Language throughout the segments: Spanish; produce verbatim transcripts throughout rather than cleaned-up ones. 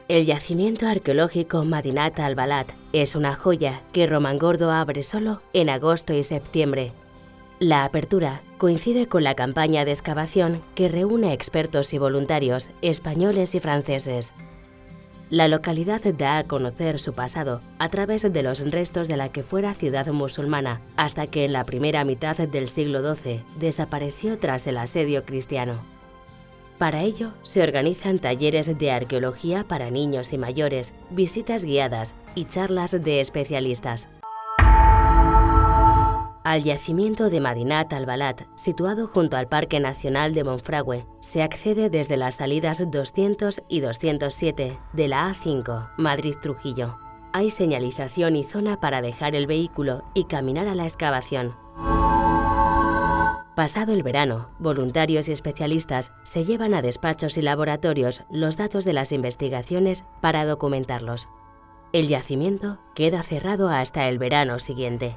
El yacimiento arqueológico Madinat al-Balat es una joya que Romangordo abre solo en agosto y septiembre. La apertura coincide con la campaña de excavación que reúne expertos y voluntarios españoles y franceses. La localidad da a conocer su pasado a través de los restos de la que fuera ciudad musulmana, hasta que en la primera mitad del siglo doce desapareció tras el asedio cristiano. Para ello, se organizan talleres de arqueología para niños y mayores, visitas guiadas y charlas de especialistas. Al yacimiento de Madinat al-Balat, situado junto al Parque Nacional de Monfragüe, se accede desde las salidas doscientos y doscientos siete de la A cinco, Madrid-Trujillo. Hay señalización y zona para dejar el vehículo y caminar a la excavación. Pasado el verano, voluntarios y especialistas se llevan a despachos y laboratorios los datos de las investigaciones para documentarlos. El yacimiento queda cerrado hasta el verano siguiente.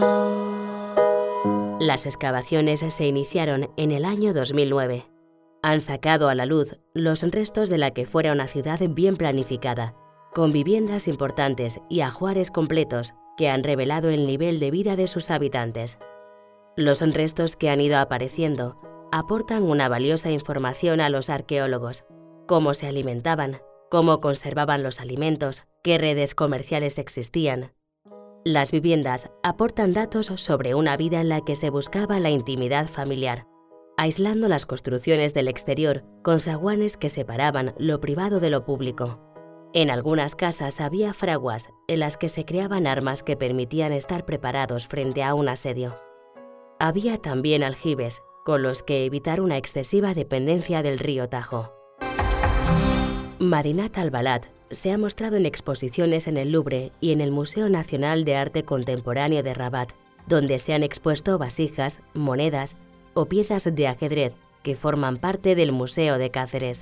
Las excavaciones se iniciaron en el año dos mil nueve. Han sacado a la luz los restos de la que fuera una ciudad bien planificada, con viviendas importantes y ajuares completos que han revelado el nivel de vida de sus habitantes. Los restos que han ido apareciendo aportan una valiosa información a los arqueólogos: cómo se alimentaban, cómo conservaban los alimentos, qué redes comerciales existían. Las viviendas aportan datos sobre una vida en la que se buscaba la intimidad familiar, aislando las construcciones del exterior con zaguanes que separaban lo privado de lo público. En algunas casas había fraguas en las que se creaban armas que permitían estar preparados frente a un asedio. Había también aljibes, con los que evitar una excesiva dependencia del río Tajo. Madinat al-Balat se ha mostrado en exposiciones en el Louvre y en el Museo Nacional de Arte Contemporáneo de Rabat, donde se han expuesto vasijas, monedas o piezas de ajedrez que forman parte del Museo de Cáceres.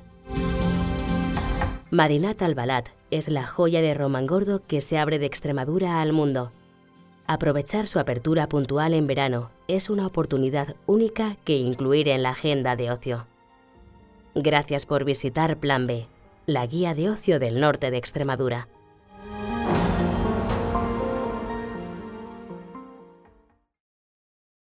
Madinat al-Balat es la joya de Romangordo que se abre de Extremadura al mundo. Aprovechar su apertura puntual en verano es una oportunidad única que incluir en la agenda de ocio. Gracias por visitar Plan B, la guía de ocio del norte de Extremadura.